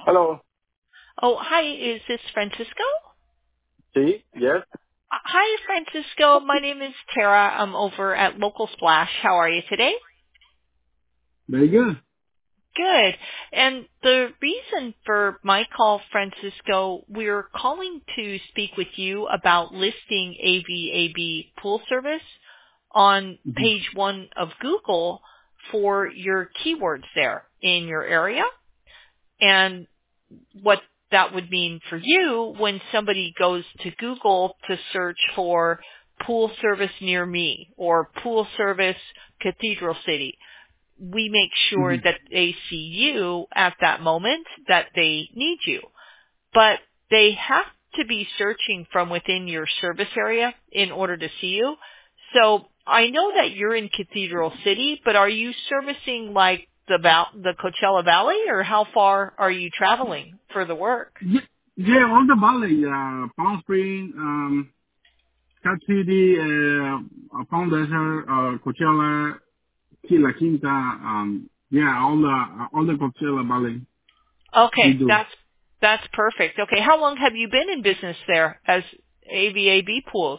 Hello. Oh, hi. Is this Francisco? Sí, yes. Hi, Francisco. My name is Tara. I'm over at Local Splash. How are you today? Very good. Good. And the reason for my call, Francisco, we're calling to speak with you about listing AVAB pool service on Hmm. page one of Google for your keywords there in your area. And what that would mean for you when somebody goes to Google to search for pool service near me or pool service Cathedral City. We make sure Hmm. that they see you at that moment that they need you. But they have to be searching from within your service area in order to see you. So I know that you're in Cathedral City, but are you servicing like the Coachella Valley, or how far are you traveling for the work? Yeah, yeah, all the valley, Palm Spring, Cat City, Palm Desert, Coachella, La Quinta, yeah, all the Coachella Valley we Okay, do. that's perfect. Okay, how long have you been in business there as AVAB pools?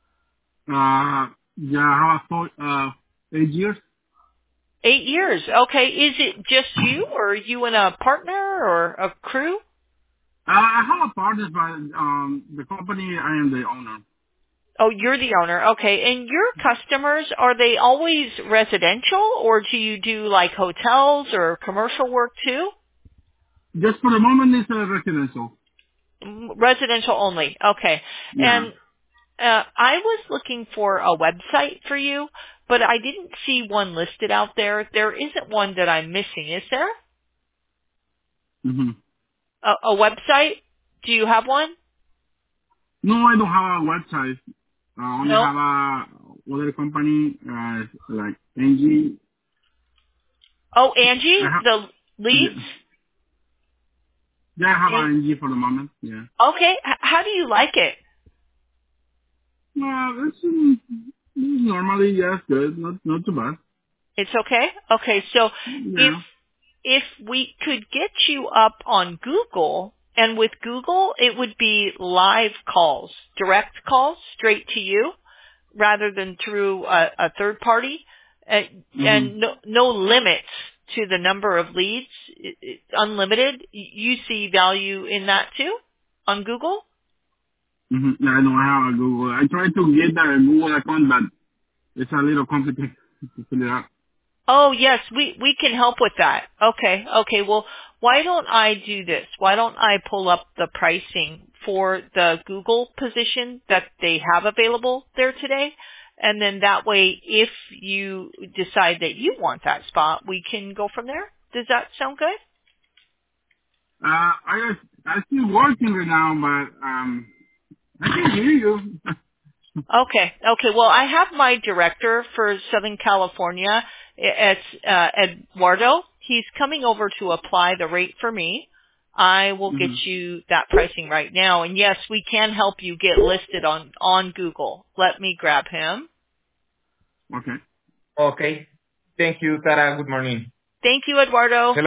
Yeah, how about 8 years? 8 years. Okay, is it just you, or are you and a partner or a crew? I have a partner, but the company I am the owner. Oh, you're the owner. Okay. And your customers, are they always residential, or do you do like hotels or commercial work too? Just for the moment, it's residential. Residential only. Okay. Yeah. And I was looking for a website for you, but I didn't see one listed out there. There isn't one that I'm missing, is there? Hmm. A website? Do you have one? No, I don't have a website. Only No. have a other company, like NG. Oh, Angie, I have, the leads? yeah, yeah, I have an NG for the moment. Yeah. Okay. How do you like it? Well, it's normally, yes, good. Not too bad. It's okay? Okay. So if Yeah. if we could get you up on Google, and with Google, it would be live calls, direct calls straight to you rather than through a third party, uh, Hmm. and no limits to the number of leads, unlimited. You see value in that too on Google? Hmm. Yeah, I don't have a Google. I tried to get a Google account, but it's a little complicated to fill it out. Oh yes, we can help with that. Okay, okay. Well, why don't I do this? Why don't I pull up the pricing for the Google position that they have available there today? And then that way, if you decide that you want that spot, we can go from there. Does that sound good? I still working right now, but I can hear you. Okay. Okay. Well, I have my director for Southern California. It's Eduardo. He's coming over to apply the rate for me. I will get Hmm. you that pricing right now. And yes, we can help you get listed on Google. Let me grab him. Okay. Okay. Thank you, Tara. Good morning. Thank you, Eduardo.